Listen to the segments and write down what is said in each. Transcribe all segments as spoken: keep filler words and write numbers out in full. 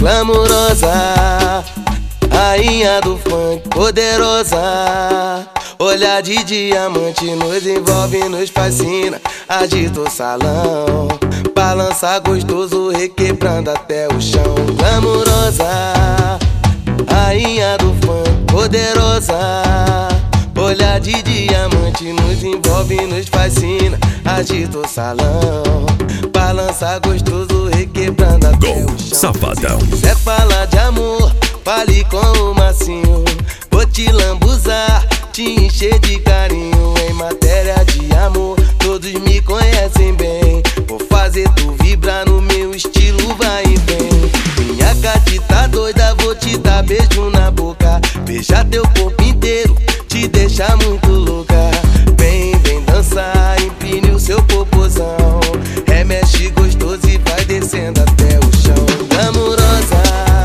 glamurosa, rainha do funk, poderosa. Olhar de diamante nos envolve, nos fascina. Agita o salão, balança gostoso, requebrando até o chão. Glamurosa, rainha do funk, poderosa. Olhar de diamante nos envolve, nos fascina. Agita o salão, balança gostoso, requebrando até o chão. Safadão. Se quiser falar de amor, fale com o Massinho. Vou te lambuzar, te encher de carinho. Em matéria de amor, todos me conhecem bem. Vou fazer tu vibrar no meu estilo, vai e vem. Minha gatita doida, vou te dar beijo na boca. Beijar teu corpo inteiro, te deixar muito louca. Vem, vem dançar, empine o seu popozão. Remexe gostoso e vai descendo até o chão. Glamurosa,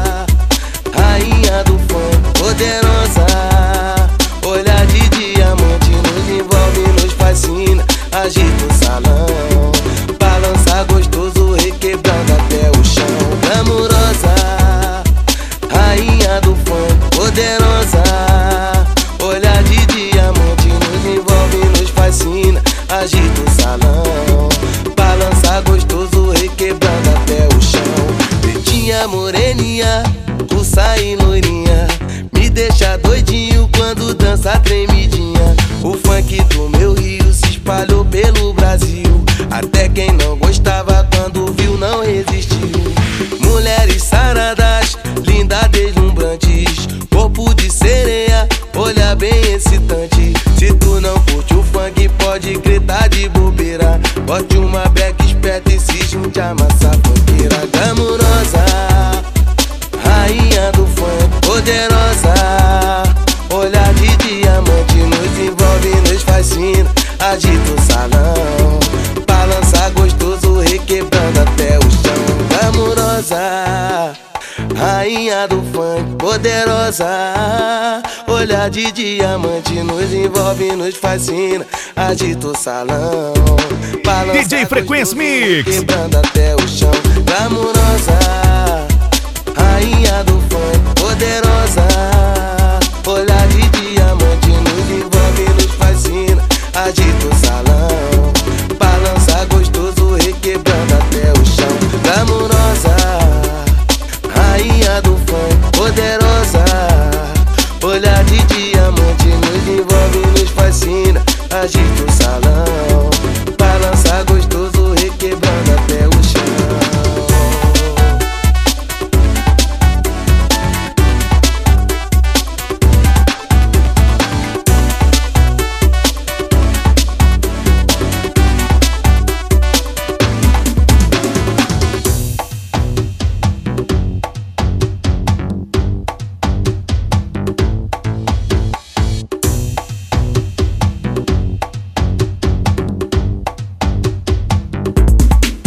rainha do funk, poderosa. Olhar de diamante nos envolve, nos fascina. Agita o salão, balança gostoso, requebrando até o chão. Glamurosa, rainha do funk, poderosa. Olhar de diamante nos envolve, nos fascina. Agita o salão, balança gostoso, requebrando até o chão. Pretinha, moreninha, russa e loirinha, me deixa doidinho quando dança tremidinha. O funk do meu Rio se espalhou pelo Brasil. Até quem não gostava quando viu não resistiu. Mulheres saradas, lindas, deslumbrantes, corpo de sereia, olha bem excitante. Se tu não curte o funk, pode gritar de bobeira. Bote uma beca esperta e se junte a massa funkeira. Glamurosa, rainha do funk, poderosa. Olhar de diamante nos envolve, nos fascina. Agita o salão, balança gostoso, requebrando até o chão. Glamurosa, rainha do funk, poderosa. Olhar de diamante nos envolve, nos fascina. Agita o salão, balança D J Frequência Mix, requebrando até o chão. Glamurosa,